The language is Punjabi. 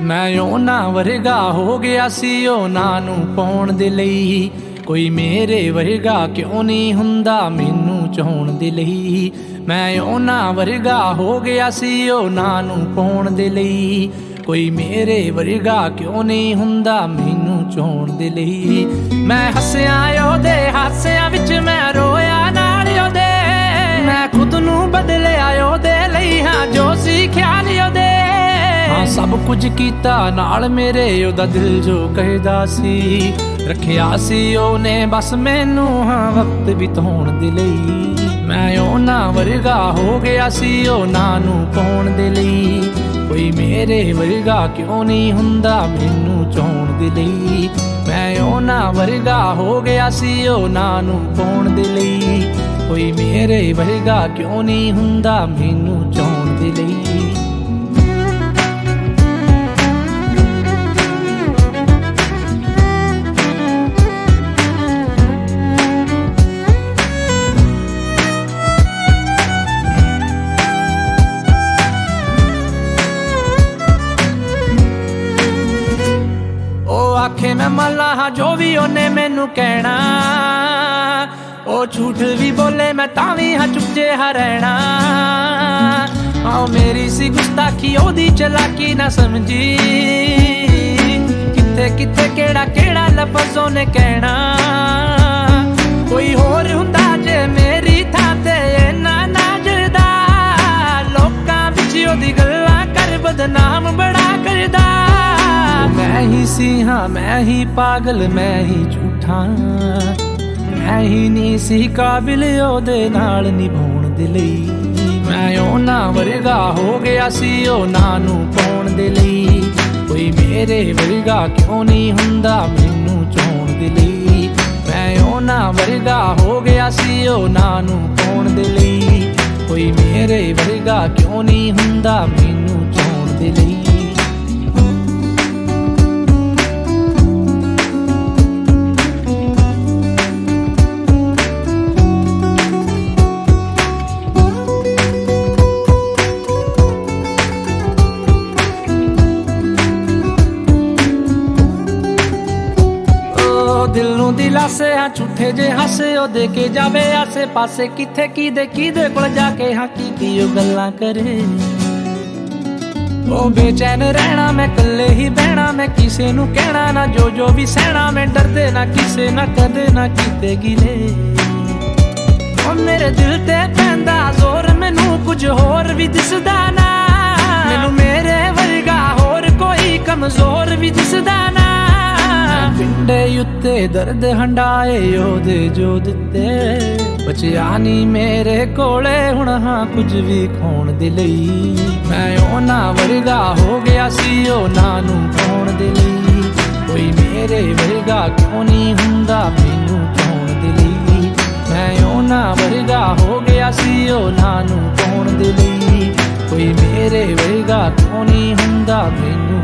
ਮੈਂ ਉਹਨਾਂ ਵਰਗਾ ਹੋ ਗਿਆ ਸੀ ਉਹਨਾਂ ਨੂੰ ਪਾਉਣ ਦੇ ਲਈ। ਕੋਈ ਮੇਰੇ ਵਰਗਾ ਕਿਉਂ ਨਹੀਂ ਹੁੰਦਾ ਮੈਨੂੰ ਚਾਹੁਣ ਦੇ ਲਈ। ਮੈਂ ਉਹਨਾਂ ਵਰਗਾ ਹੋ ਗਿਆ ਸੀ ਉਹਨਾਂ ਨੂੰ ਪਾਉਣ ਦੇ ਲਈ। ਕੋਈ ਮੇਰੇ ਵਰਗਾ ਕਿਉਂ ਨਹੀਂ ਹੁੰਦਾ ਮੈਨੂੰ ਚਾਹੁਣ ਦੇ ਲਈ। ਮੈਂ ਹੱਸਿਆ ਉਹਦੇ ਹਾਸਿਆਂ ਵਿੱਚ, ਮੈਂ ਰੋਇਆ ਨਾਲ ਉਹਦੇ। ਮੈਂ ਖੁਦ ਨੂੰ ਬਦਲਿਆ ਉਹਦੇ ਲਈ, ਹਾਂ ਜੋ ਸੀ ਖਿਆਲ ਉਹਦੇ। ਹਾਂ ਸਭ ਕੁਝ ਕੀਤਾ ਨਾਲ ਮੇਰੇ, ਉਹਦਾ ਦਿਲ ਜੋ ਕਹਿਦਾ ਸੀ। ਰੱਖਿਆ ਸੀ ਉਹਨੇ ਬਸ ਮੈਨੂੰ, ਹਾਂ ਵਕਤ ਬਿਤਾਉਣ ਦੇ ਲਈ। ਮੈਂ ਉਹਨਾਂ ਵਰਗਾ ਹੋ ਗਿਆ ਸੀ ਉਹਨਾਂ ਨੂੰ ਪਾਉਣ ਦੇ ਲਈ। ਕੋਈ ਮੇਰੇ ਵਰਗਾ ਕਿਉਂ ਨਹੀਂ ਹੁੰਦਾ ਮੈਨੂੰ ਚਾਹੁਣ ਦੇ ਲਈ। ਮੈਂ ਉਹਨਾਂ ਵਰਗਾ ਹੋ ਗਿਆ ਸੀ ਉਹਨਾਂ ਨੂੰ ਪਾਉਣ ਦੇ ਲਈ। ਕੋਈ ਮੇਰੇ ਵਰਗਾ ਕਿਉਂ ਨਹੀਂ ਹੁੰਦਾ ਮੈਨੂੰ ਚਾਹੁਣ ਦੇ ਲਈ। ਆਖੇ ਮੈਂ ਮੰਨ ਲਾਂ ਜੋ ਵੀ ਉਹਨੇ ਮੈਨੂੰ ਕਹਿਣਾ। ਉਹ ਝੂਠ ਵੀ ਬੋਲੇ ਮੈਂ ਤਾਂ ਵੀ ਹਾਂ ਚੁੱਪ ਜਿਹਾ ਰਹਿਣਾ। ਆਓ ਮੇਰੀ ਸੀ ਗੁਸਤਾਖੀ, ਉਹਦੀ ਚਲਾਕੀ ਨਾ ਸਮਝੀ। ਕਿੱਥੇ ਕਿੱਥੇ ਕਿਹੜਾ ਕਿਹੜਾ ਲਫ਼ਜ਼ ਉਹਨੇ ਕਹਿਣਾ। ਕੋਈ ਹੋਰ ਹੁੰਦਾ ਜੇ ਮੇਰੀ ਥਾਂ ਤੇ ਇੰਨਾ ਨਾਜ਼ਦਾ। ਲੋਕਾਂ ਵਿੱਚ ਉਹਦੀ ਗੱਲਾਂ ਕਰ ਬਦਨਾਮ ਬੜਾ ਕਰਦਾ। ਮੈਂ ਹੀ ਸੀ ਹਾਂ ਮੈਂ ਹੀ ਪਾਗਲ, ਮੈਂ ਹੀ ਝੂਠਾ। ਮੈਂ ਹੀ ਨਹੀਂ ਸੀ ਕਾਬਿਲ ਉਹਦੇ ਨਾਲ ਨਿਭਾਉਣ ਦੇ ਲਈ। ਮੈਂ ਉਹਨਾਂ ਵਰਗਾ ਹੋ ਗਿਆ ਸੀ ਉਹਨਾਂ ਨੂੰ ਪਾਉਣ ਦੇ ਲਈ। ਕੋਈ ਮੇਰੇ ਵਰਗਾ ਕਿਉਂ ਨਹੀਂ ਹੁੰਦਾ ਮੈਨੂੰ ਚਾਹੁਣ ਦੇ ਲਈ। ਮੈਂ ਉਹਨਾਂ ਵਰਗਾ ਹੋ ਗਿਆ ਸੀ ਉਹਨਾਂ ਨੂੰ ਪਾਉਣ ਦੇ ਲਈ। ਕੋਈ ਮੇਰੇ ਵਰਗਾ ਕਿਉਂ ਨਹੀਂ ਹੁੰਦਾ ਮੈਨੂੰ ਚਾਹੁਣ ਦੇ ਲਈ। ਦਿਲ ਨੂੰ ਦਿਲਾਸੇ ਹਾਂ ਝੂਠੇ ਜੇ ਹਾਸੇ ਉਹ ਦੇ ਕੇ ਜਾਵੇ ਆਸੇ ਪਾਸੇ। ਕਿੱਥੇ ਕਿਹਦੇ ਕੋਲ ਜਾ ਕੇ ਹਾਂ ਕੀ ਉਹ ਗੱਲਾਂ ਕਰੇ। ਉਹ ਬੇਚੈਨ ਰਹਿਣਾ ਮੈਂ ਇਕੱਲੇ ਹੀ ਬਹਿਣਾ। ਮੈਂ ਕਿਸੇ ਨੂੰ ਕਹਿਣਾ ਨਾ ਜੋ ਵੀ ਸਹਿਣਾ। ਮੈਂ ਡਰਦੇ ਨਾ ਕਿਸੇ ਨਾ ਕਦੇ ਨਾ ਕੀਤੇ ਗਿਲੇ। ਉਹ ਮੇਰੇ ਦਿਲ ਤੇ ਪੈਂਦਾ ਜ਼ੋਰ, ਮੈਨੂੰ ਕੁਝ ਹੋਰ ਵੀ ਦਿਸਦਾ ਨਾ। ਮੈਨੂੰ ਮੇਰੇ ਵਰਗਾ ਹੋਰ ਕੋਈ ਕਮਜ਼ੋਰ ਵੀ ਦਿਸਦਾ ਨਾ। ਪਿੰਡੇ ਉੱਤੇ ਦਰਦ ਹੰਡਾਏ ਉਹਦੇ ਜੋ ਦਿੱਤੇ। ਬਚਿਆ ਨਹੀਂ ਮੇਰੇ ਕੋਲੇ ਹੁਣ ਹਾਂ ਕੁਝ ਵੀ ਖਾਣ ਦੇ ਲਈ। ਮੈਂ ਉਹਨਾਂ ਵਰਗਾ ਹੋ ਗਿਆ ਸੀ ਉਹਨਾਂ ਨੂੰ ਪਾਉਣ ਦੇ ਲਈ। ਕੋਈ ਮੇਰੇ ਵਰਗਾ ਕਿਉਂ ਨਹੀਂ ਹੁੰਦਾ ਮੈਨੂੰ ਚਾਹੁਣ ਦੇ ਲਈ। ਮੈਂ ਉਹਨਾਂ ਵਰਗਾ ਹੋ ਗਿਆ ਸੀ ਉਹਨਾਂ ਨੂੰ ਪਾਉਣ ਦੇ ਲਈ। ਕੋਈ ਮੇਰੇ ਵਰਗਾ ਕਿਉਂ ਨਹੀਂ ਹੁੰਦਾ ਮੈਨੂੰ